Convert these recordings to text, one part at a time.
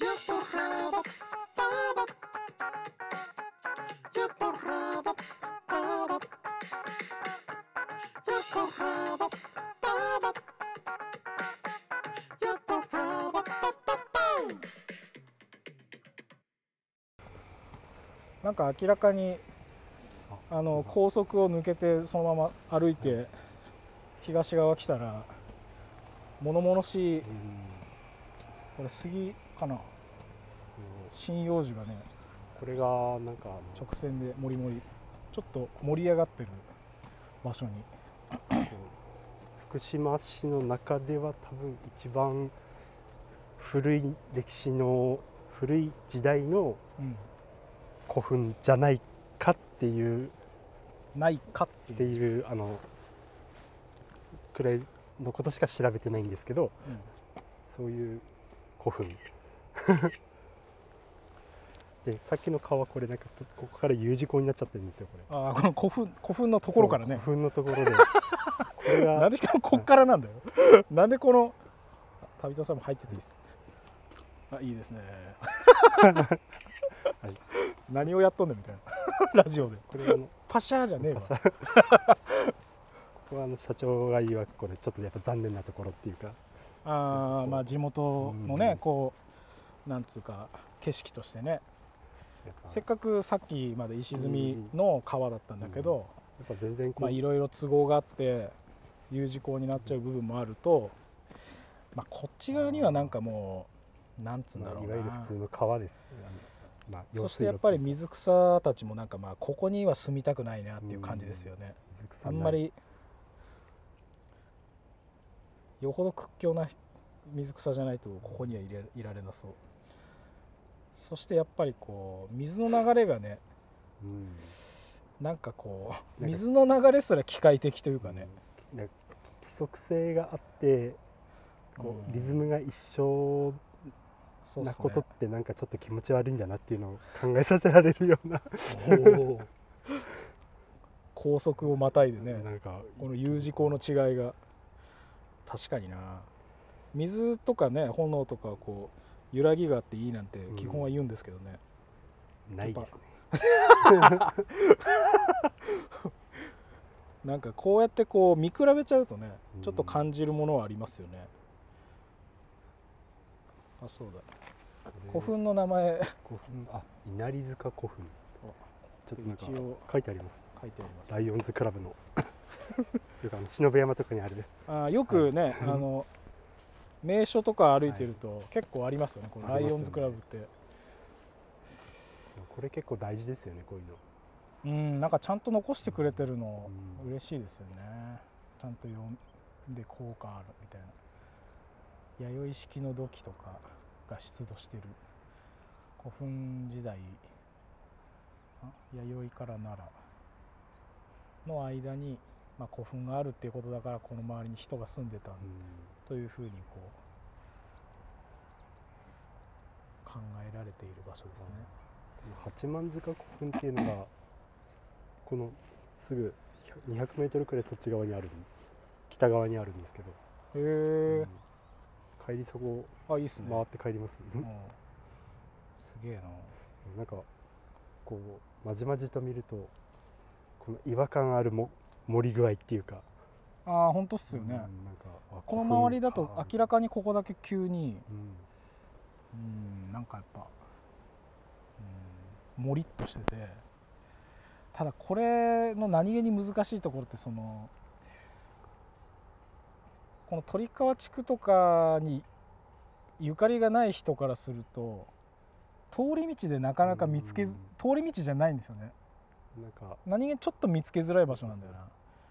なんか明らかに高速を抜けてそのまま歩いて東側来たら物々しい、これ杉かな、針葉樹がね、 これがなんか直線でもりもりちょっと盛り上がってる場所に福島市の中では多分一番古い歴史の古い時代の古墳じゃないかっていうないかっていうくらいのことしか調べてないんですけど、そういう古墳で、さっきの川、これなんかここから U 字工になっちゃってるんですよ、これ。 この古墳のところからね。 古墳のところでこれがなんでしかもこっからなんだよなんでこの旅人さんも入ってていいです。いいですねはい、何をやっとんねんみたいなラジオでこれパシャーじゃねえわここは社長が言わく、これちょっとやっぱ残念なところっていうか、 まあ地元のね、こうなんつうか景色としてね、せっかくさっきまで石積みの川だったんだけど、 やっぱ全然いろいろ都合があって U 字工になっちゃう部分もあると、こっち側にはなんかもうなんつうんだろうな、 いわゆる普通の川です、 そしてやっぱり水草たちもなんかここには住みたくないなっていう感じですよね。あんまりよほど屈強な水草じゃないとここにはいられなそう。そしてやっぱりこう水の流れがね、なんかこう水の流れすら機械的というかね、 規則性があってこうリズムが一緒なことってなんかちょっと気持ち悪いんだなっていうのを考えさせられるような高速をまたいでね、 なんかこの U 字工の違いが確かにな。水とかね炎とかこう揺らぎがあっていいなんて基本は言うんですけどね、 ないですねなんかこうやってこう見比べちゃうとね、ちょっと感じるものはありますよね。そうだ、古墳の名前、 稲荷塚古墳、ちょっとなんか書いてあります。 書いてあります。 ライオンズクラブの忍山とかにあるよくね、名所とか歩いてると結構ありますよね、このライオンズクラブって。 これ結構大事ですよね、こういうの。 なんかちゃんと残してくれてるの嬉しいですよね。ちゃんと読んで効果あるみたいな。弥生式の土器とかが出土してる古墳時代、弥生から奈良の間に、古墳があるっていうことだから、この周りに人が住んでたというふうにこう考えられている場所ですね。 八幡塚古墳っていうのがこのすぐ200メートルくらいそっち側にある、北側にあるんですけど、帰りそこをいいっすね、 回って帰ります。 すげえな。 なんかこうまじまじと見るとこの違和感ある盛り具合っていうか、 本当っすよね。この周りだと明らかにここだけ急になんかやっぱもりっとしてて、ただこれの何気に難しいところって、この鳥川地区とかにゆかりがない人からすると通り道でなかなか通り道じゃないんですよね。なんか何気にちょっと見つけづらい場所なんだよな。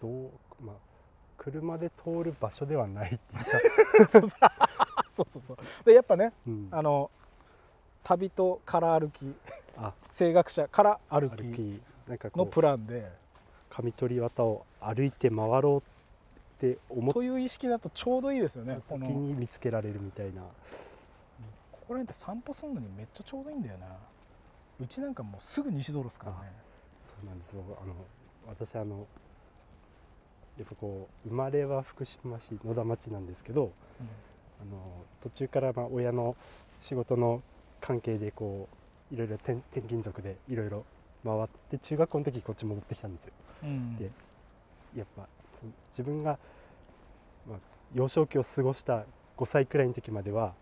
車で通る場所ではないっていうかそうでやっぱね、旅とから歩き、声楽者から歩きのプランで上鳥綿を歩いて回ろうって思うという意識だとちょうどいいですよね。 時に見つけられるみたいな。 ここら辺って散歩するのにめっちゃちょうどいいんだよな。うちなんかもうすぐ西道路ですからね。 そうなんですよ。私やっぱこう生まれは福島市野田町なんですけど、途中から親の仕事の関係でこういろいろ転勤族でいろいろ回って中学校の時こっち戻ってきたんですよ。でやっぱ自分が、幼少期を過ごした5歳くらいの時までは、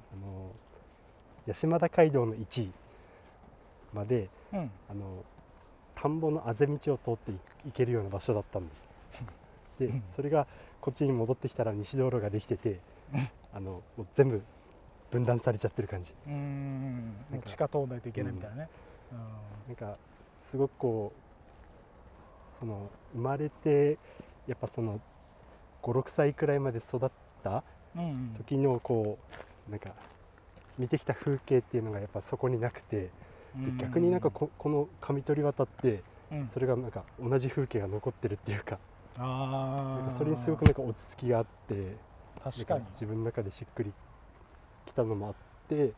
八幡街道の1位まで、田んぼのあぜ道を通って行けるような場所だったんです。でそれがこっちに戻ってきたら西道路ができててもう全部分断されちゃってる感じ。 なんか地下通らないといけないみたいなね。 なんかすごくこうその生まれてやっぱその5、6歳くらいまで育った時のこうなんか見てきた風景っていうのがやっぱそこになくて、で逆になんかこの上鳥渡ってそれがなんか同じ風景が残ってるっていうか、なんかそれにすごくなんか落ち着きがあって、 確かに自分の中でしっくりきたのもあって、なんか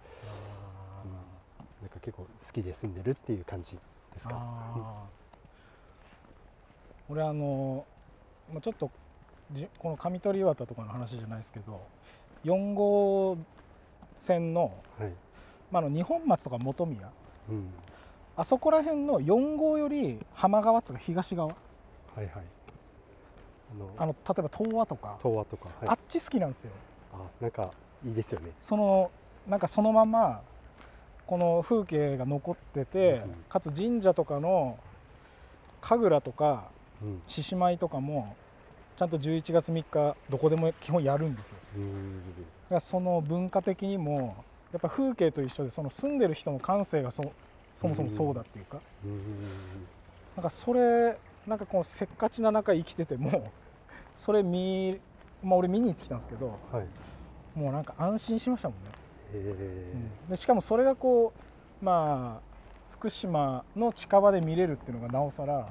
結構好きで住んでるっていう感じですか。 俺ちょっとこの上鳥渡とかの話じゃないですけど、4号線の、二本松とか本宮、あそこら辺の4号より浜側っていうか東側、例えば東和とか、あっち好きなんですよ。 なんかいいですよね。 なんかそのままこの風景が残ってて、かつ神社とかの神楽とか獅子舞とかもちゃんと11月3日どこでも基本やるんですよ。だからその文化的にもやっぱ風景と一緒で、その住んでる人の感性がそもそもそうだっていうか、なんかそれなんかこうせっかちな中生きててもそれ俺見に行ってきたんですけど、もうなんか安心しましたもんね。でしかもそれがこう福島の近場で見れるっていうのがなおさら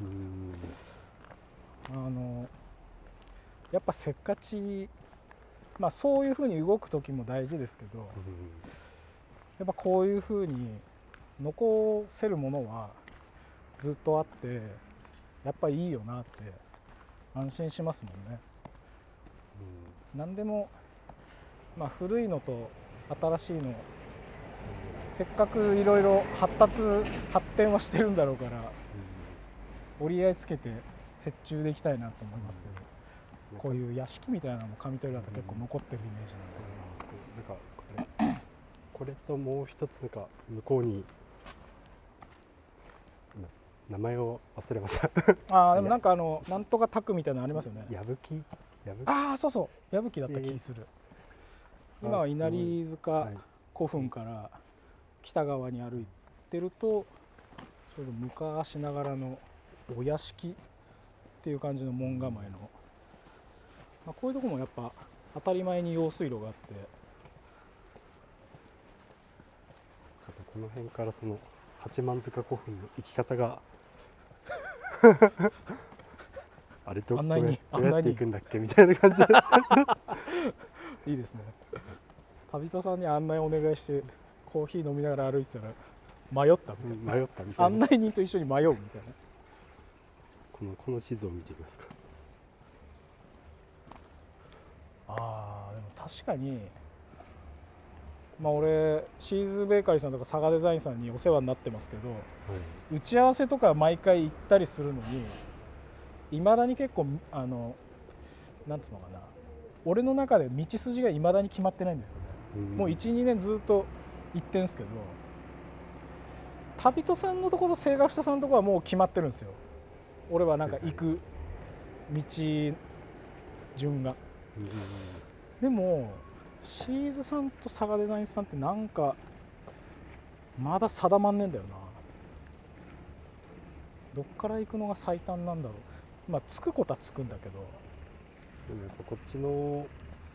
やっぱせっかち、そういうふうに動く時も大事ですけど、やっぱこういうふうに残せるものはずっとあってやっぱいいよなって安心しますもんね。何でも古いのと新しいのせっかくいろいろ発展はしてるんだろうから、折り合いつけて折衷でいきたいなと思いますけど、こういう屋敷みたいなのも上鳥だと結構残ってるイメージなんで、これともう一つなんか向こうに名前を忘れましたでもなんかなんとか宅みたいなのありますよね。 矢吹そうそう矢吹だった気する。今は稲荷塚古墳から北側に歩いてるとちょうど昔ながらのお屋敷っていう感じの門構えの、こういうとこもやっぱ当たり前に用水路があって、 この辺からその八幡塚古墳の行き方があれどうやって行くんだっけみたいな感じでいいですね。旅人さんに案内お願いしてコーヒー飲みながら歩いてたら迷ったみたいな、案内人と一緒に迷うみたいな。 この地図を見てみますか。 でも確かに俺シーズベーカリーさんとか佐賀デザインさんにお世話になってますけど、打ち合わせとか毎回行ったりするのにいまだに結構なんつうのかな、俺の中で道筋がいまだに決まってないんですよね。もう 1,2 年ずっと行ってんすけど、旅人さんのところと青学者さんのところはもう決まってるんですよ。俺はなんか行く道順が。でもシーズさんと佐賀デザインさんってなんかまだ定まんねえんだよな。どっから行くのが最短なんだろう。着くことは着くんだけど、 でもやっぱこっちの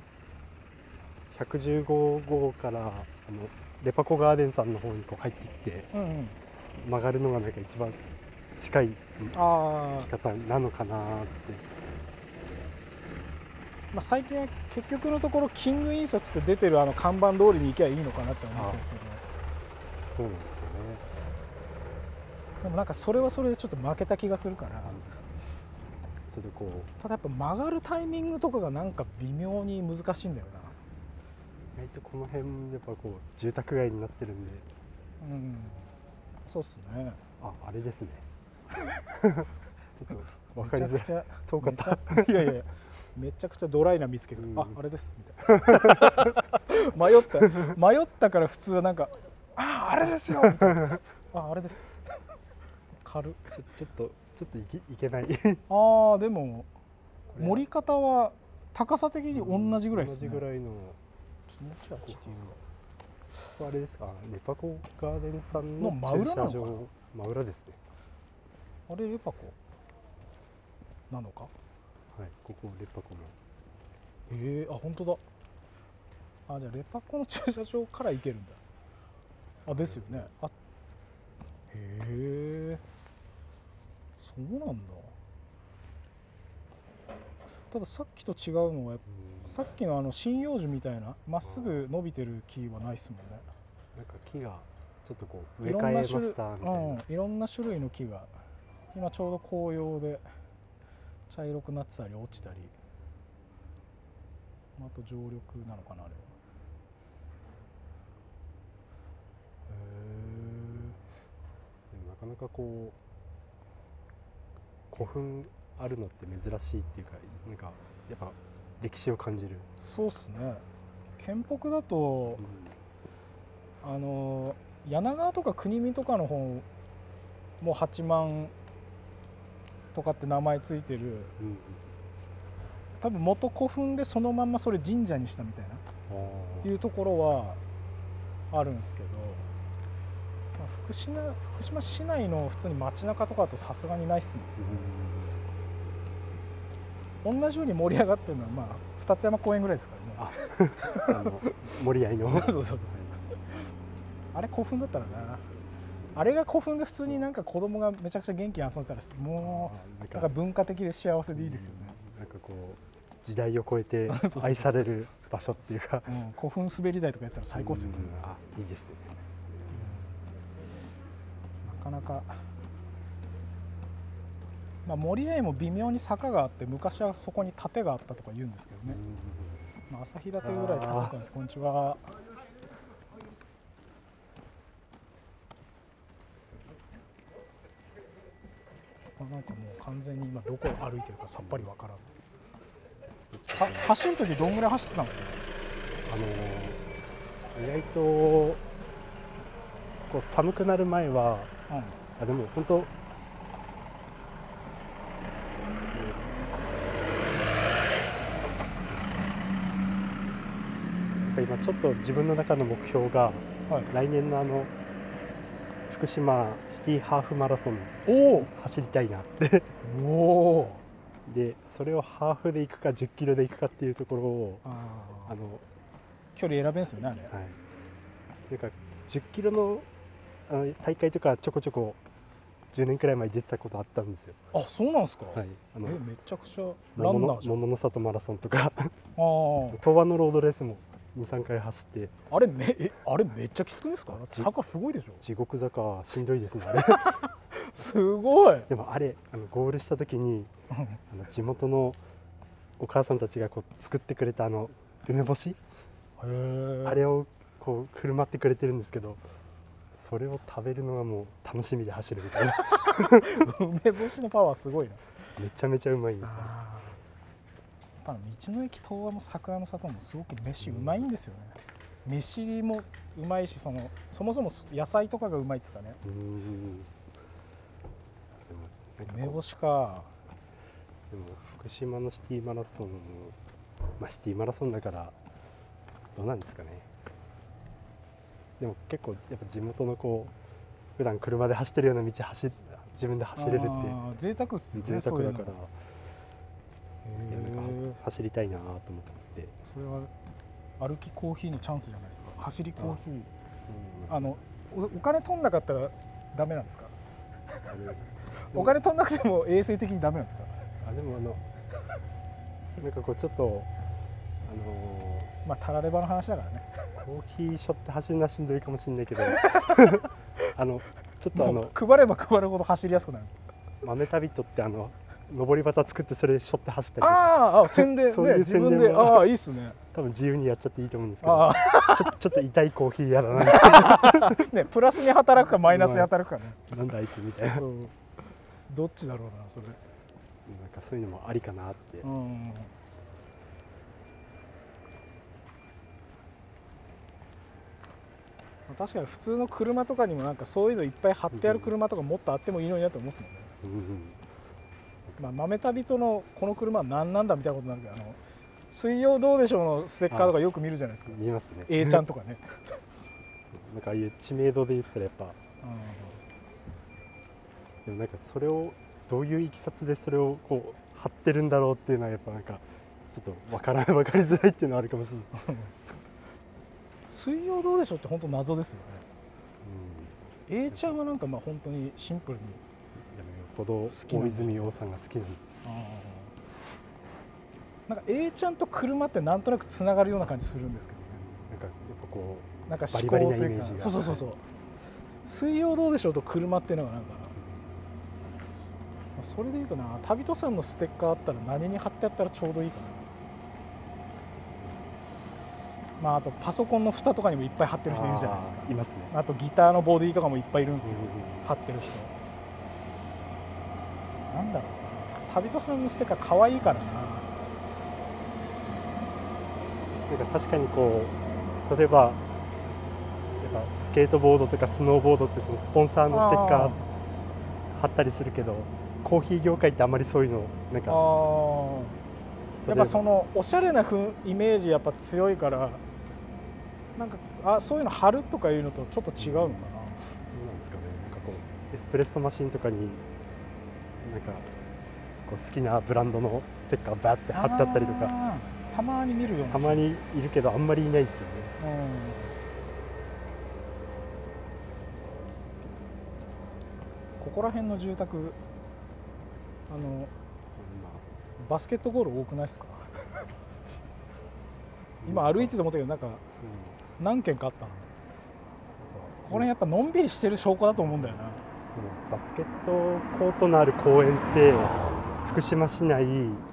115号からレパコガーデンさんの方にこう入ってきて、曲がるのがなんか一番近い行き方なのかなって。 最近は結局のところキング印刷って出てる看板通りに行けばいいのかなって思ってるんですけど。 そうなんですよね。 でもなんかそれはそれでちょっと負けた気がするから、 ちょっとこうただやっぱ曲がるタイミングとかがなんか微妙に難しいんだよな。 意外とこの辺やっぱこう住宅街になってるんで、 うん、そうっすね。 あれですね。ちょっと分かりづらい。 めちゃくちゃ遠かった。 いやいや、めちゃくちゃドライな見つける、 うん、 あれですみたいな迷ったから普通はなんかあれですよみたいな、あれです軽っ。 ちょっといけない。 でも盛り方は高さ的に同じぐらいですね。 同じぐらいの。 もうちょいあっち行っていいですか。 あれですか、レパコガーデンさんの真裏駐車場、真裏ですね。 あれレパコなのか。 はい、ここレパコあ、 の。 本当だ。じゃあレパコの駐車場から行けるんだ。ですよね。へえ、そうなんだ。たださっきと違うのは、さっきの針葉樹みたいなまっすぐ伸びてる木はないっすもんね。 なんか木がちょっとこう植え替えましたみたいな。 いろんな種類の木が今ちょうど紅葉で茶色くなってたり落ちたり、あと常緑なのかなあれは。 でもなかなかこう古墳あるのって珍しいっていうか、なんかやっぱ歴史を感じる。 そうっすね。県北だと、柳川とか国見とかの方も八幡とかって名前ついてる、多分元古墳でそのまんまそれ神社にしたみたいないうところはあるんですけど、福島市内の普通に街中とかだとさすがにないっすもん。同じように盛り上がってるのは二ツ山公園ぐらいですからね。 盛り合いの。 そうあれ古墳だったらな、あれが古墳で普通になんか子供がめちゃくちゃ元気に遊んでたらもうなんか文化的で幸せでいいですよね。 なんかこう時代を超えて愛される場所っていうか、 古墳滑り台とかやってたら最高ですよね。 いいですね。 なかなか森合も微妙に坂があって、昔はそこに盾があったとか言うんですけどね。朝日立ぐらい高くんです。こんにちは。なんかもう完全に今どこを歩いてるかさっぱりわからん。走る時どんぐらい走ってたんですか。 意外とこう寒くなる前は、でも本当今ちょっと自分の中の目標が、来年の福島シティハーフマラソン走りたいなってでそれをハーフで行くか10キロで行くかっていうところを距離選べんすよねあれ。 なんか10キロの大会とかちょこちょこ10年くらい前に出てたことあったんですよ。 そうなんですか。めちゃくちゃランナーじゃん。 桃の里マラソンとか東和のロードレースも2、3回走って。 あれめっちゃきつくですか。坂すごいでしょ。 地獄坂しんどいですねあれ。 すごい。 でもあれゴールした時に地元のお母さんたちがこう作ってくれた梅干し、あれをこう振る舞ってくれてるんですけど、それを食べるのがもう楽しみで走るみたいな。 梅干しのパワーすごいな。 めちゃめちゃうまいんですね。 道の駅東和も桜の里もすごく飯うまいんですよね。飯もうまいし、そもそも野菜とかがうまいですかね。梅干しか。 でも福島のシティマラソン、シティマラソンだからどうなんですかね。でも結構やっぱ地元のこう普段車で走ってるような道自分で走れるって贅沢っすよね。 贅沢だから走りたいなと思って。 それは歩きコーヒーのチャンスじゃないですか。走りコーヒー。お金取んなかったらダメなんですか。お金取んなくても衛生的にダメなんですか。 でもなんかこうちょっとたらればの話だからね。 コーヒーショって走るのはしんどいかもしれないけどちょっと配れば配るほど走りやすくなる。 豆旅人って登り旗作ってそれで背負って走ったりとか、 ああ宣伝そういうね、自分宣伝はで、ああいいっすね。 多分自由にやっちゃっていいと思うんですけど、 あちょっと痛いコーヒーやだなあね、プラスに働くかマイナスに働くかね。 なんだあいつみたいな、なんうんどっちだろうなそれ。 かそういうのもありかなって。 うん確かに普通の車とかにもなんかそういうのいっぱい貼ってある車とかもっとあってもいいのになと思うんですもんね。まあ、豆旅人のこの車は何なんだみたいなことになるけど、水曜どうでしょうのステッカーとかよく見るじゃないですか。 見えますね。 A ちゃんとかね。 そうなんかああいう知名度で言ったらやっぱ、でもなんかそれをどういういきさつでそれをこう貼ってるんだろうっていうのはやっぱなんかちょっと分かりづらいっていうのはあるかもしれない。 水曜どうでしょうって本当謎ですよね。A ちゃんはなんかまあ本当にシンプルに。 でもよっぽど大泉洋さんが好きなの。 なんか A ちゃんと車ってなんとなくつながるような感じするんですけどね。 なんかやっぱこうなんかバリバリなイメ思考というか、 ージが。 そうそうそうそう。水曜どうでしょうと車っていうのがなんか、それでいうとな、旅人さんのステッカーあったら何に貼ってあったらちょうどいいかな。まああとパソコンの蓋とかにもいっぱい貼ってる人いるじゃないですか。 いますね。 あとギターのボディとかもいっぱいいるんですよ、貼ってる人。なんだろうな、旅人さんのステッカー可愛いからな。 なんか確かにこう例えばやっぱスケートボードとかスノーボードってそのスポンサーのステッカー貼ったりするけど、コーヒー業界ってあんまりそういうのなんかやっぱそのおしゃれなイメージやっぱ強いから、なんかそういうの貼るとかいうのとちょっと違うのかな。 どうなんですかね。なんかこうエスプレッソマシンとかになんかこう好きなブランドのステッカーバーって貼ってあったりとか、 たまに見るような。 たまにいるけどあんまりいないですよね。 ここら辺の住宅バスケットゴール多くないですか？今歩いてて思ったけどなんか何軒かあったの。これやっぱのんびりしてる証拠だと思うんだよな。 バスケットコートのある公園って福島市内、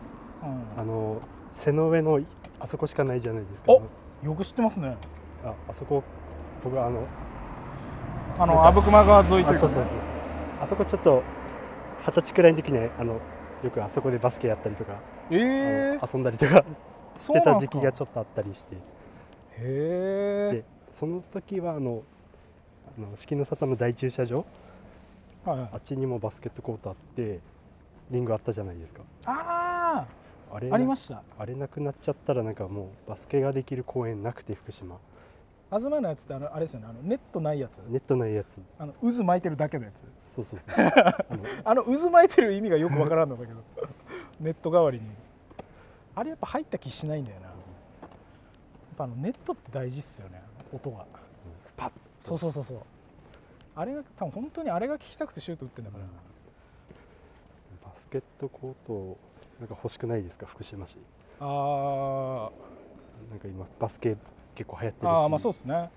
瀬の上のあそこしかないじゃないですか。 よく知ってますね。 あそこ僕阿武隈川沿いというか、 そうあそこちょっと20歳くらいの時によくあそこでバスケやったりとか、遊んだりとかしてた時期がちょっとあったりして、でその時は四季の里の大駐車場、あっちにもバスケットコートあってリングあったじゃないですか。ありました。あれなくなっちゃったらなんかもうバスケができる公園なくて、福島東のやつってあれですよね、ネットないやつ。 ネットないやつ、 渦巻いてるだけのやつ。 そう渦巻いてる意味がよくわからんのだけどネット代わりにあれやっぱ入った気しないんだよな。やっぱネットって大事っすよね、音がスパッ。 そうあれが多分本当にあれが聞きたくてシュート打ってんだから。 バスケットコートなんか欲しくないですか、福島市。なんか今バスケ結構流行ってるし。 まあそうですね。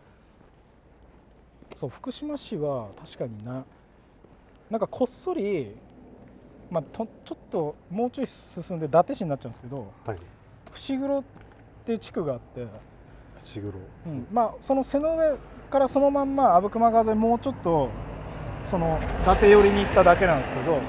そう、福島市は確かになんかこっそり、ちょっともうちょい進んで伊達市になっちゃうんですけど、伏黒っていう地区があって、 伏黒、 その瀬の上からそのまんま阿武隈川沿いもうちょっとその伊達寄りに行っただけなんですけど、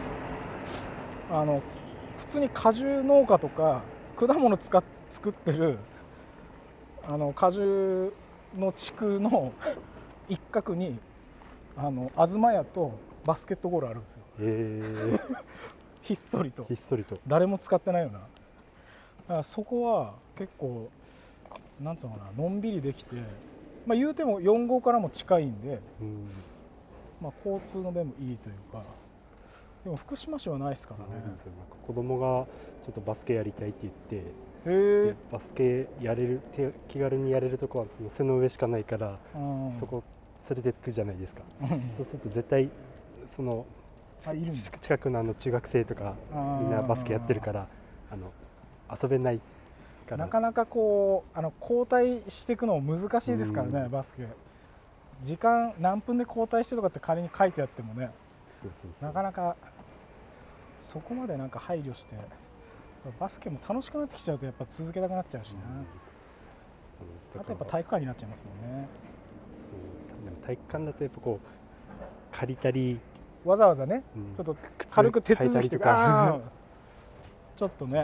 普通に果樹農家とか果物作ってる果樹の地区の一角に東屋とバスケットゴールあるんですよ。ひっそりと誰も使ってないような。だからそこは結構なんつうのかな、のんびりできて、言うても4号からも近いんで、交通の便もいいというか。でも福島市はないですからね。 子供がちょっとバスケやりたいって言って、バスケやれる気軽にやれるとこはその背の上しかないから、そこ連れてくじゃないですか。そうすると絶対その近くの中学生とかみんなバスケやってるから遊べないから、なかなかこう交代していくのも難しいですからね、バスケ。時間何分で交代してとかって仮に書いてあってもね、なかなかそこまでなんか配慮してバスケも楽しくなってきちゃうとやっぱ続けたくなっちゃうしな、あとやっぱ体育館になっちゃいますもんね。 そうでも体育館だとやっぱこう借りたりわざわざね、ちょっと軽く手続きとかちょっとね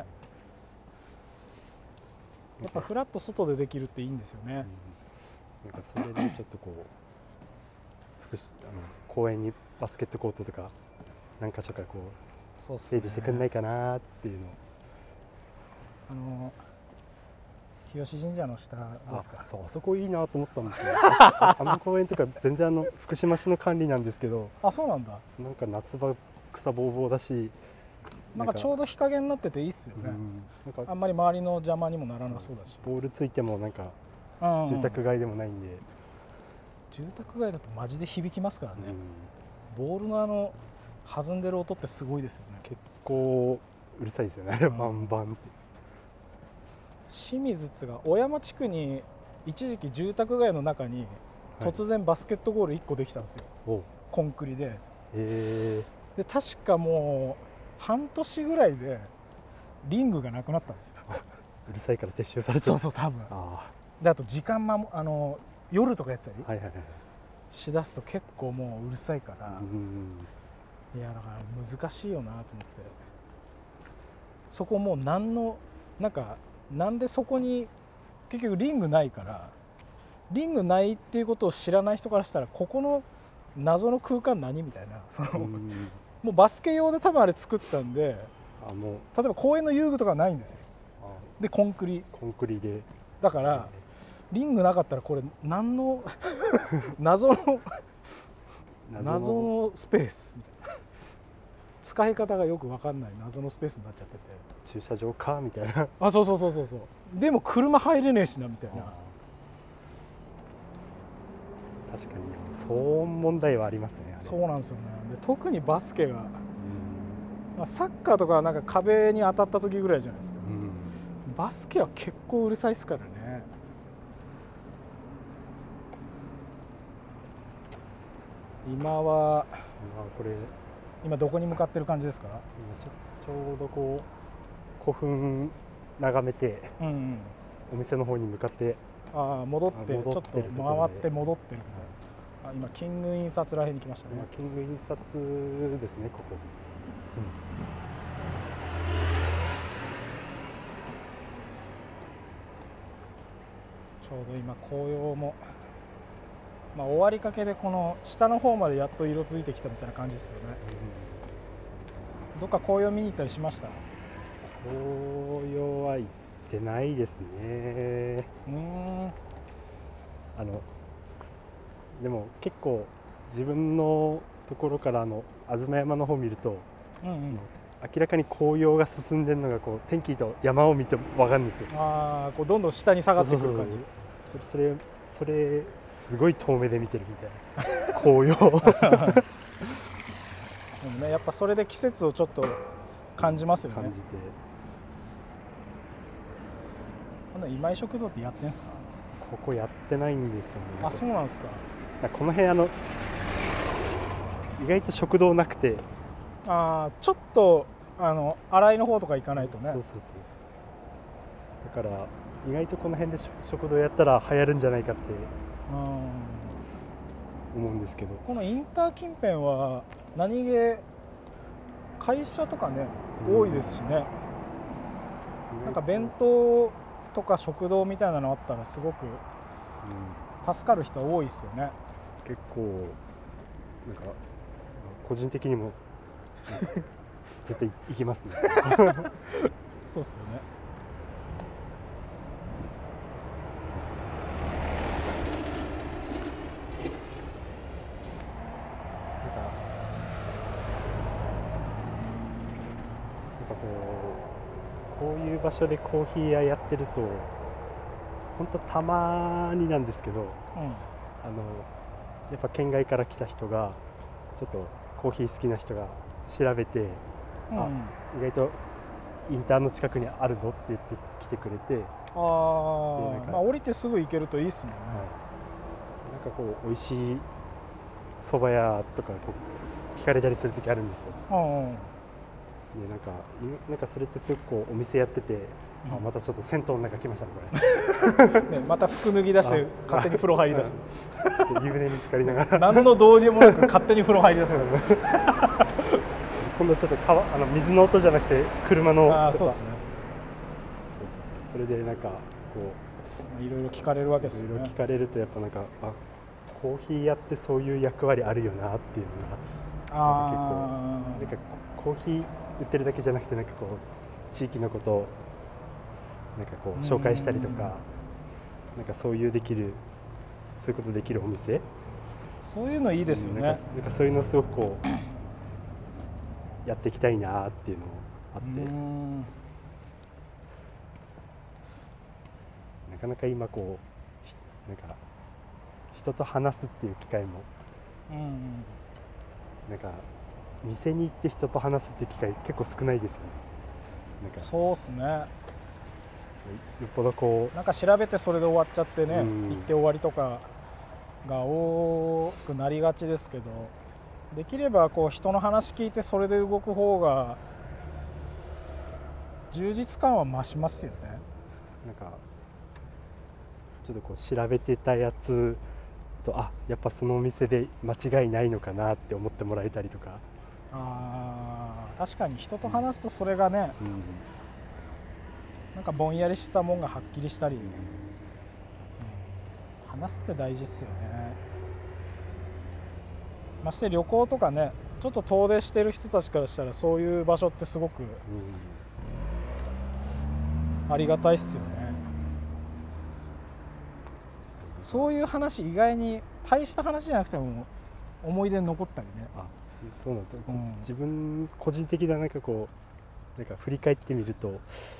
やっぱフラッと外でできるっていいんですよね。 なんかそれでちょっとこう公園にバスケットコートとか何か所かこう整備してくんないかなっていうのを。 日吉神社の下ですか。 そう、あそこいいなと思ったんですよ。あの公園とか全然福島市の管理なんですけど。 あ、そうなんだ。 なんか夏場草ぼうぼうだし、 なんかちょうど日陰になってていいっすよね。なんかあんまり周りの邪魔にもならなそうだし。 ボールついてもなんか住宅街でもないんで。 住宅街だとマジで響きますからね。ボールの弾んでる音ってすごいですよね。 結構うるさいですよね。バンバンって。 清水っつが小山地区に一時期住宅街の中に突然バスケットゴール1個できたんですよ、コンクリで。で確かもう半年ぐらいでリングがなくなったんですよ。 うるさいから撤収されちゃう。 そう多分。であと時間夜とかやってたりしだすと結構もううるさいから、いやだから難しいよなと思って、そこもうなんでそこに結局リングないから、リングないっていうことを知らない人からしたらここの謎の空間何みたいな、もうバスケ用で多分あれ作ったんで、例えば公園の遊具とかないんですよ。でコンクリでだからリングなかったらこれ何の謎のスペースみたいな、使い方がよく分かんない謎のスペースになっちゃってて、 駐車場かみたいな。 そうでも車入れねえしなみたいな。 確かに騒音問題はありますね。 そうなんですよね。で特にバスケが、サッカーとかはなんか壁に当たった時ぐらいじゃないですか、バスケは結構うるさいですからね。今どこに向かってる感じですか？ ちょうどこう古墳眺めて、お店の方に向かって戻ってちょっと回って戻ってる。今キング印刷らへんに来ましたね。 キング印刷ですね、ここ。 ちょうど今紅葉も終わりかけで、この下の方までやっと色づいてきたみたいな感じですよね。どっか紅葉見に行ったりしました？ 紅葉は行ってないですね。でも結構自分のところから東山の方を見ると、明らかに紅葉が進んでるのがこう天気と山を見て分かるんですよ。 こうどんどん下に下がってくる感じ。 それすごい遠目で見てるみたいな紅葉。でもね、やっぱそれで季節をちょっと感じますよね。 感じて。 今井食堂ってやってんすか？ ここやってないんですよね。 そうなんですか。 この辺意外と食堂なくて。 ちょっと新井の方とか行かないとね。 だから意外とこの辺で食堂やったら流行るんじゃないかって思うんですけど。 このインター近辺は何気会社とかね、多いですしね。なんか弁当とか食堂みたいなのあったらすごく助かる人は多いですよね。 結構なんか個人的にも絶対行きますね。 そうっすよね。 こういう場所でコーヒー屋やってると本当たまになんですけど、やっぱ県外から来た人がちょっとコーヒー好きな人が調べて、意外とインターの近くにあるぞって言って来てくれて、 降りてすぐ行けるといいっすもんね。 なんかこう美味しい蕎麦屋とかこう聞かれたりする時あるんですよ。 なんかそれってすごくこうお店やってて、あ、またちょっと銭湯の中来ましたねこれ。 ね、また服脱ぎ出して勝手に風呂入り出して湯船に浸かりながら何の導入もなく勝手に風呂入り出してる今度ちょっと水の音じゃなくて車の、 そうですね。 それでなんかこういろいろ聞かれるわけですよね。 いろいろ聞かれるとやっぱなんかコーヒー屋ってそういう役割あるよなっていうのが結構なんかコーヒー売ってるだけじゃなくてなんかこう地域のことをなんかこう紹介したりとか、なんかそういうことできるお店、 そういうのいいですよね。 なんかそういうのすごくこうやっていきたいなっていうのもあって、なかなか今こうなんか人と話すっていう機会も、なんか店に行って人と話すっていう機会結構少ないですよね。なんかそうですね。 よっぽどこうなんか調べてそれで終わっちゃってね、行って終わりとかが多くなりがちですけど、できればこう人の話聞いてそれで動く方が充実感は増しますよね。 なんかちょっとこう調べてたやつとやっぱそのお店で間違いないのかなって思ってもらえたりとか。 確かに人と話すとそれがね、なんかぼんやりしたもんがはっきりしたり、話すって大事っすよね。まして旅行とかね、ちょっと遠出してる人たちからしたらそういう場所ってすごくありがたいっすよね。そういう話意外に大した話じゃなくても思い出に残ったりね。 そうなんですよ、自分個人的ななんかこうなんか振り返ってみると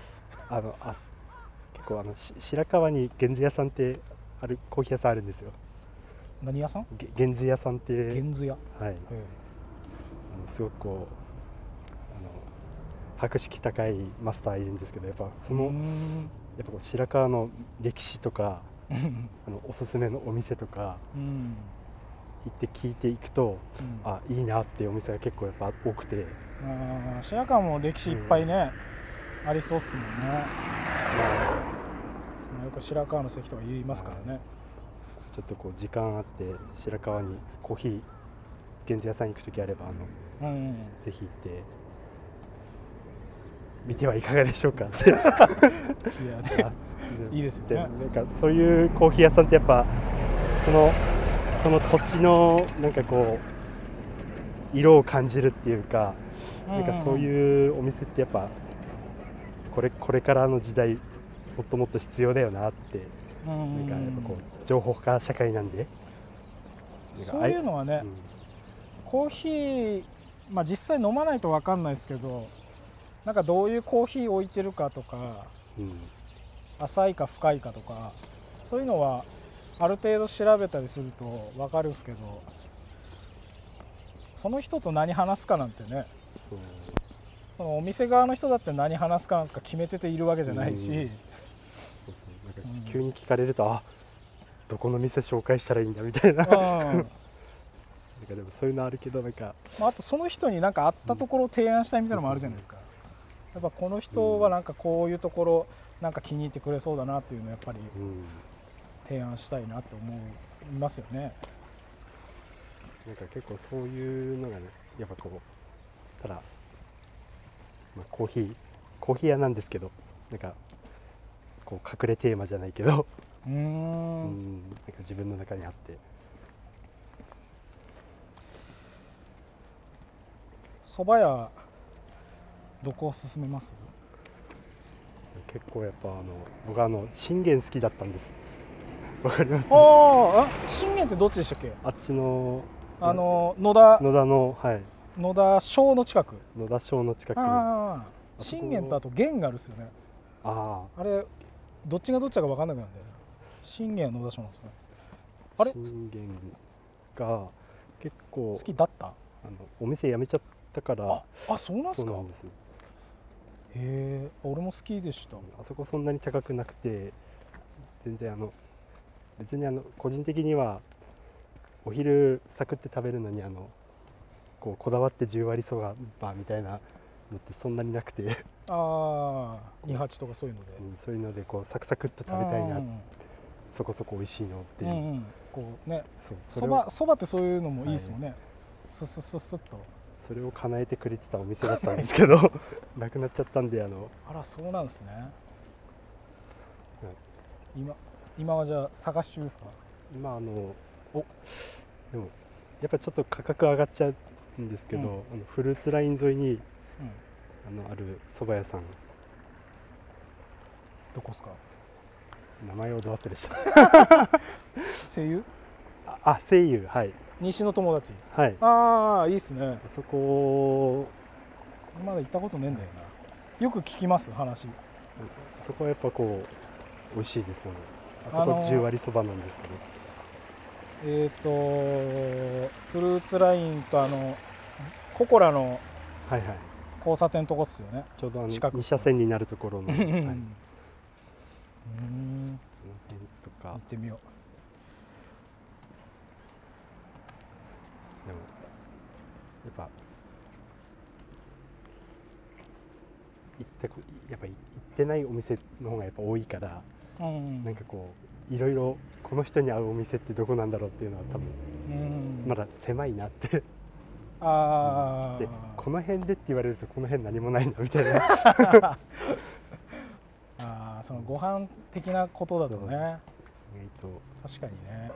結構白川に源津屋さんってコーヒー屋さんあるんですよ。 何屋さん？ 源津屋さんって。 源津屋。 はい。すごくこう博識高いマスターいるんですけど、やっぱやっぱこう白川の歴史とかおすすめのお店とか行って聞いていくと、いいなっていうお店が結構やっぱ多くて。 白川も歴史いっぱいね、ありそうっすもんね。よく白川の関とか言いますからね。 ちょっとこう時間あって白川にコーヒー源津屋さんに行く時あればぜひ行ってみてはいかがでしょうかっていいですよね。 なんかそういうコーヒー屋さんってやっぱその土地のなんかこう色を感じるっていうか、なんかそういうお店ってやっぱこれからの時代もっともっと必要だよなって、なんかやっぱこう情報化社会なんで、 そういうのはね、コーヒー、実際飲まないと分かんないですけど、なんかどういうコーヒー置いてるかとか、浅いか深いかとか、そういうのはある程度調べたりすると分かるんですけど、その人と何話すかなんてね、そのお店側の人だって何話すかなんか決めてているわけじゃないし、 なんか急に聞かれるとどこの店紹介したらいいんだみたいななんかでもそういうのあるけど、なんかあとその人に何かあったところを提案したいみたいなのもあるじゃないですか。やっぱこの人はなんかこういうところなんか気に入ってくれそうだなっていうのをやっぱり提案したいなって思いますよね。 なんか結構そういうのがね、やっぱこうただ、コーヒー屋なんですけど、なんかこう隠れテーマじゃないけどなんか自分の中にあって。 蕎麦屋どこを勧めます？ 結構やっぱ僕信玄好きだったんです。わかります？ 信玄ってどっちでしたっけ？ あっちの野田の野田小の近く。 野田小の近く。 信玄とあと玄があるっすよね。あれどっちがどっちか分かんなくなるんだよね。信玄は野田小なんですね。あれ信玄が結構好きだった？ お店辞めちゃったから。 そうなんですか。 そうなんです。 へえ、俺も好きでした。 あそこそんなに高くなくて、全然別に個人的にはお昼サクって食べるのにこだわって10割そばみたいなのってそんなになくてああ28とかそういうので、 そういうのでこうサクサクっと食べたいな、 うん、 そこそこ美味しいのっていう、 うんうん、こうね、 それをそばってそういうのもいいですもんね、スッスッスッスッとそれを叶えてくれてたお店だったんですけどなくなっちゃったんであらそうなんですね、今はじゃあ探し中ですか？ 今でもやっぱりちょっと価格上がっちゃうんですけど、フルーツライン沿いに、ある蕎麦屋さん、 どこですか？ 名前をど忘れした声優？ 声優、はい、 西の友達、 はい、 ああいいっすね。 そこまだ行ったことねえんだよな。よく聞きます話。 そこはやっぱこう美味しいですよね。あそこ10割そばなんですけど、 フルーツラインとココラのはいはい、 交差点のとこっすよね。 ちょうど 2 車線になるところの、はい、この辺とか行ってみよでもやっぱやっぱ行ってないお店の方がやっぱ多いから、なんかこういろいろこの人に合うお店ってどこなんだろうっていうのは多分、まだ狭いなってでこの辺でって言われるとこの辺何もないなみたいなそのご飯的なことだとね、確かにね。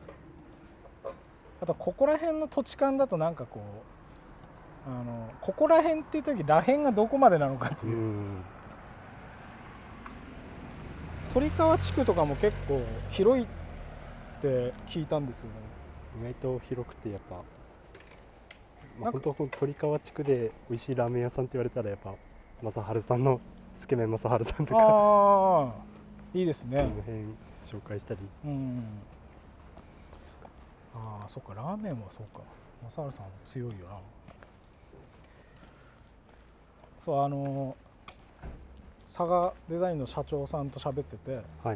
あとここら辺の土地勘だとなんかこうここら辺っていう時らへんがどこまでなのかっていう、鳥川地区とかも結構広いって聞いたんですよね。 意外と広くてやっぱ、本当鳥川地区で美味しいラーメン屋さんって言われたらやっぱ正治さんのつけ麺正治さんとかいいですね。 その辺紹介したり、 そっか、ラーメンはそうか、正治さん強いよな。そう佐賀デザインの社長さんと喋ってて、 はい、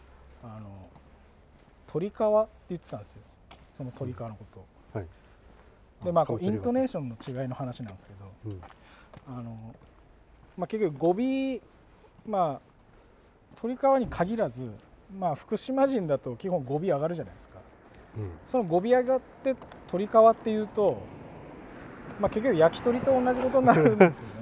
鳥川って言ってたんですよ、その鳥川のこと、はい、でイントネーションの違いの話なんですけど、結局語尾、鳥川に限らず、福島人だと基本語尾上がるじゃないですか、その語尾上がって鳥川っていうと、結局焼き鳥と同じことになるんですよね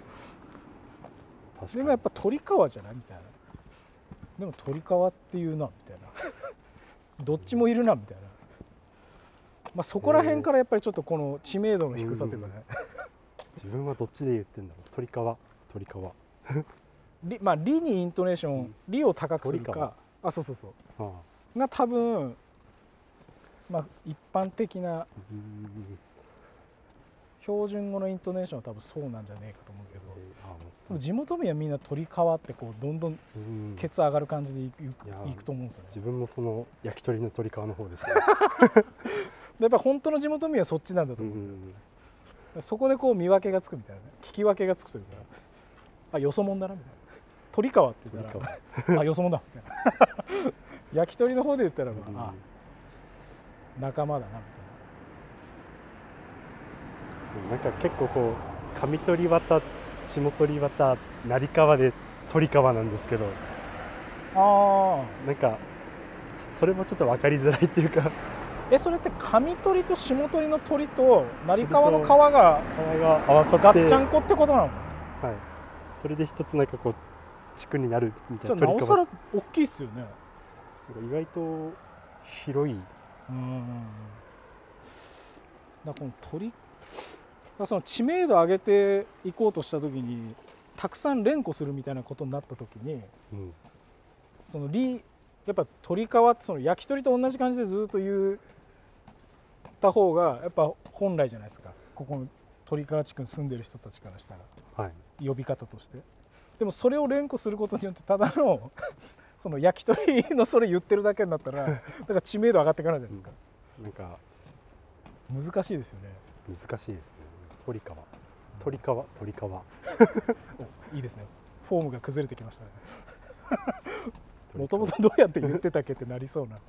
でもやっぱ鳥川じゃないみたいな、でも鳥川っていうなみたいなどっちもいるなみたいな、そこら辺からやっぱりちょっとこの知名度の低さというかね自分はどっちで言ってんだろう、鳥川リにイントネーション、リを高くするか、そうが多分一般的な標準語のイントネーションは多分そうなんじゃねえかと思うけど、地元民はみんな鳥川ってこうどんどんケツ上がる感じでいくと思うんですよね。 自分もその焼き鳥の鳥川の方でしたやっぱ本当の地元民はそっちなんだと思うんですよ。そこでこう見分けがつくみたいなね、聞き分けがつくというか、よそ者だなみたいな、鳥川って言ったらよそ者だみたいな焼き鳥の方で言ったら仲間だなみたいな。 なんか結構こう上鳥綿下鳥綿成川で鳥川なんですけど、なんかそれもちょっと分かりづらいっていうかそれって上鳥と下鳥の鳥と成川の川が合わさってガッチャンコってことなの？はい、 それで一つなんかこう地区になるみたいな。 じゃあなおさら大きいっすよね。 意外と広い。 だこの鳥、その知名度上げていこうとした時にたくさん連呼するみたいなことになった時に、そのやっぱ鳥川ってその焼き鳥と同じ感じでずっと言った方がやっぱ本来じゃないですか、ここの鳥川地区に住んでる人たちからしたら、呼び方として。でもそれを連呼することによってただのその焼き鳥のそれ言ってるだけになったらだから知名度上がっていかないじゃないですか。 なんか難しいですよね。 難しいですね。鳥川いいですね。フォームが崩れてきましたねもともとどうやって言ってたっけってなりそうな、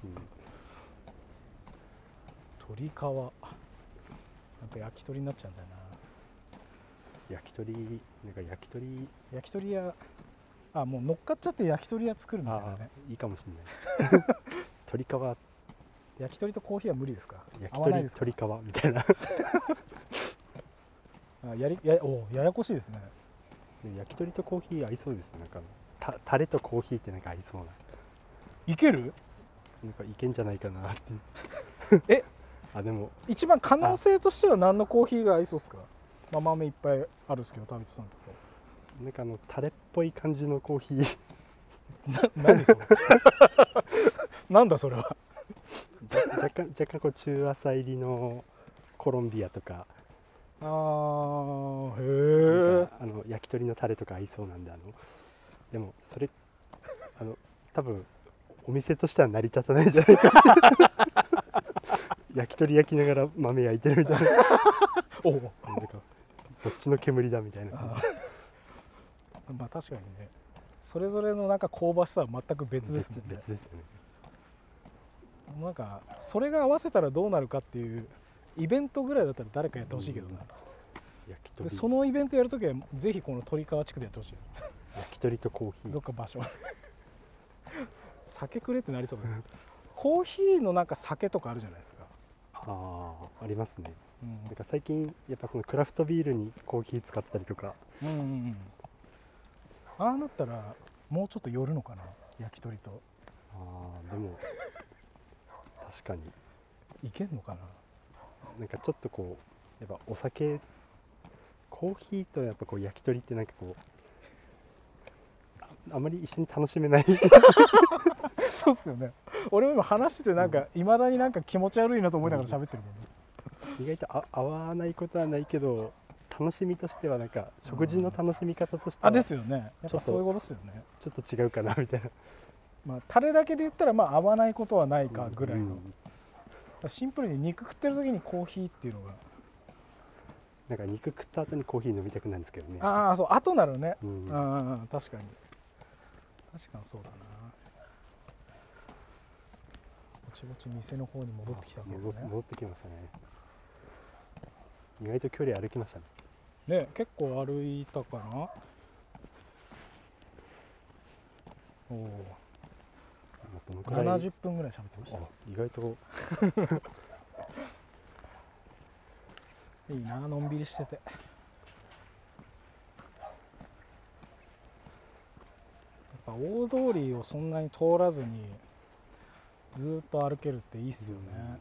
鳥川やっぱ焼き鳥になっちゃうんだよ焼き鳥なんか焼焼き鳥屋、あ、もう乗っかっちゃって焼き鳥屋作るみたいなね。 いいかもしれない鶏皮焼き鳥とコーヒーは無理ですか？ 焼き合わないですか？ 鳥皮みたいなややこしいですね。 焼き鳥とコーヒー合いそうですね。なんかタレとコーヒーってなんか合いそうな、 いける？ なんかいけんじゃないかなってえあ、でも一番可能性としては何のコーヒーが合いそうですか？まあ、豆いっぱいあるんですけど、タビトさんとかなんかタレっぽい感じのコーヒー何それなんだそれは若干こう中浅入りのコロンビアとか、 あー、へえ。 焼き鳥のタレとか合いそうなんで、でもそれ多分お店としては成り立たないじゃないか焼き鳥焼きながら豆焼いてるみたいなおなんかどっちの煙だみたいな感じ。 まあ確かにね、それぞれのなんか香ばしさは全く別ですもんね。 別ですよね。 なんかそれが合わせたらどうなるかっていうイベントぐらいだったら誰かやってほしいけどな、 焼き鳥でそのイベントやるときはぜひこの鳥川地区でやってほしい。 焼き鳥とコーヒーどっか場所酒くれってなりそうだねコーヒーのなんか酒とかあるじゃないですか。 ありますね。 うんなんか最近やっぱそのクラフトビールにコーヒー使ったりとか、 うんうんうん、ああなったらもうちょっと寄るのかな、焼き鳥と。 でも確かにいけんのかな。 なんかちょっとこうやっぱお酒コーヒーとやっぱこう焼き鳥ってなんかこうあまり一緒に楽しめないそうっすよね。俺も今話しててなんかいまだになんか気持ち悪いなと思いながら喋ってるもんね。 意外と合わないことはないけど、楽しみとしてはなんか食事の楽しみ方としてはですよね。やっぱそういうことですよね。 ちょっと違うかなみたいな。 まあタレだけで言ったらまあ合わないことはないかぐらいの、 うんシンプルに肉食ってる時にコーヒーっていうのが、 なんか肉食った後にコーヒー飲みたくなるんですけどね。 ああそう後なるね、 うん確かにそうだな。ぼちぼち店の方に戻ってきたわけですね。 戻ってきましたね。意外と距離歩きましたね。 ね、結構歩いたかな。おお、 どのくらい 70分ぐらい喋ってました。 意外といいな、のんびりしてて。やっぱ大通りをそんなに通らずにずっと歩けるっていいっすよね。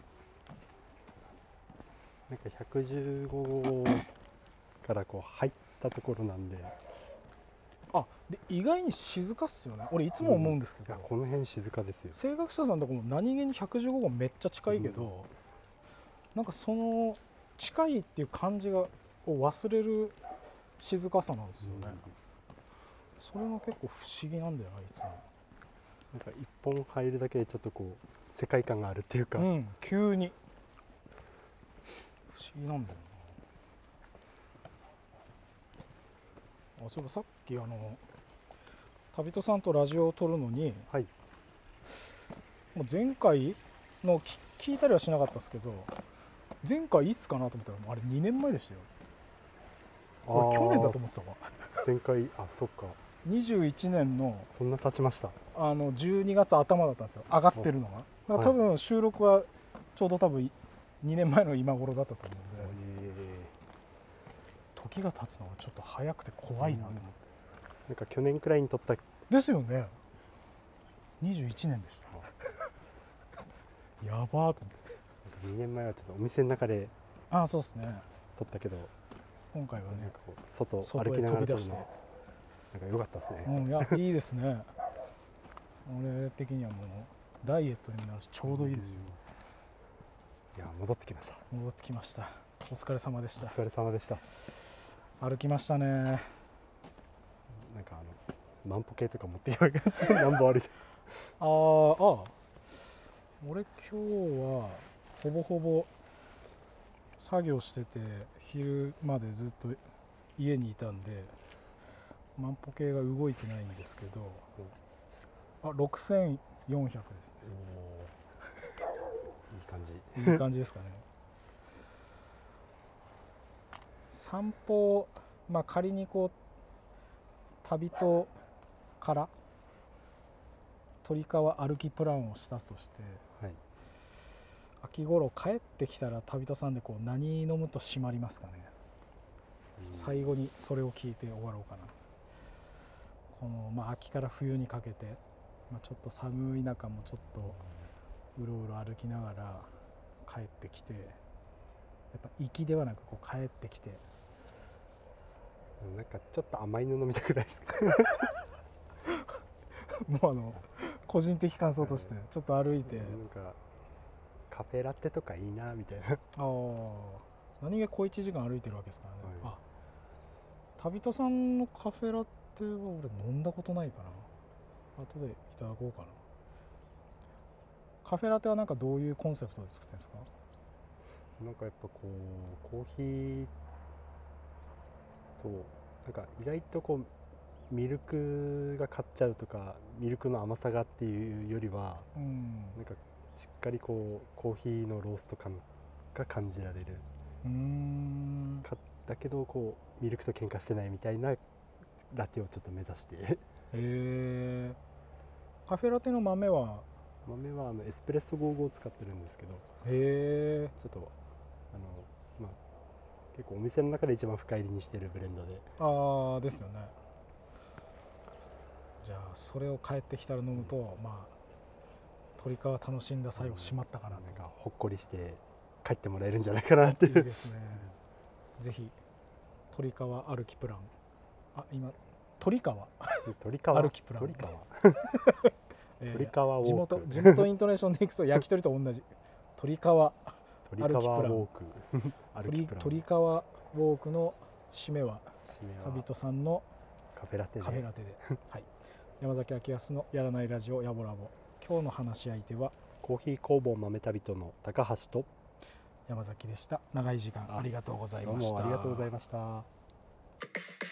なんか115号からこう入ったところなんで、 で意外に静かっすよね。俺いつも思うんですけど、 この辺静かですよ。 声楽者さんとかも何気に115号めっちゃ近いけど、なんかその近いっていう感じを忘れる静かさなんですよね。それが結構不思議なんだよな、いつも。 なんか一本入るだけでちょっとこう世界観があるっていうか、 急に不思議なんだよな。そういえばさっき旅人さんとラジオを撮るのに、もう前回の聞いたりはしなかったですけど、前回いつかなと思ったらあれ2年前でしたよ。俺去年だと思ってたわ。 前回そっか、 21年のそんな経ちました。 12月頭だったんですよ、上がってるのが。だから多分収録はちょうど多分2年前の今頃だったと思うんで、時が経つのがちょっと早くて怖いなと思って。 なんか去年くらいに撮ったですよね。21年でしたやばーと思って。 2年前はちょっとお店の中でそうですね。 撮ったけど、 今回はね、 なんかこう外歩きながら撮るのなんか良かったですね。 いやいいですね。俺的にはもうダイエットになるしちょうどいいですよ。 いや戻ってきました。 戻ってきました。お疲れ様でした。 お疲れ様でした。 歩きましたね。 なんか万歩計とか持ってきました何本歩いて。 俺今日はほぼほぼ作業してて昼までずっと家にいたんで万歩計が動いてないんですけど、6400ですね。 いい感じ。 いい感じですかね散歩まあ仮にこう旅人から鳥川歩きプランをしたとして、 はい、 秋頃帰ってきたら旅人さんでこう何飲むと締まりますかね。最後にそれを聞いて終わろうかな。この、まあ、秋から冬にかけて、まあ、ちょっと寒い中もちょっとうろうろ歩きながら帰ってきて、やっぱ行きではなくこう帰ってきて、 なんかちょっと甘いの飲みたくないですか？ もう個人的感想としてちょっと歩いて、 なんかカフェラテとかいいなみたいな。 何気小1時間歩いてるわけですからね、 はい、 旅人さんのカフェラテは俺飲んだことないかな。後でいただこうかな。カフェラテはなんかどういうコンセプトで作ってるんですか？ なんかやっぱこうコーヒーとなんか意外とこうミルクが勝っちゃうとかミルクの甘さがっていうよりは、なんかしっかりこうコーヒーのロースト感が感じられる、だけどこうミルクと喧嘩してないみたいなラテをちょっと目指してカフェラテの豆はエスプレッソ55を使ってるんですけど、ちょっとまあ結構お店の中で一番深入りにしてるブレンドで。 ですよね。じゃあそれを帰ってきたら飲むと、まあ鳥川楽しんだ最後締まったかなと、 なんかほっこりして帰ってもらえるんじゃないかなっていう。 いいですね。ぜひ鳥川歩きプラン、今鳥川歩きプラン、 鳥川ウォーク、 地元イントネーションでいくと焼き鳥と同じ鳥川歩きプラン、鳥川ウォークの締めは旅人さんのカフェラテで、 はい、山崎昭康のやらないラジオやぼらぼ。今日の話し相手はコーヒー工房豆旅人の高橋と山崎でした。長い時間ありがとうございました。 どうもありがとうございました。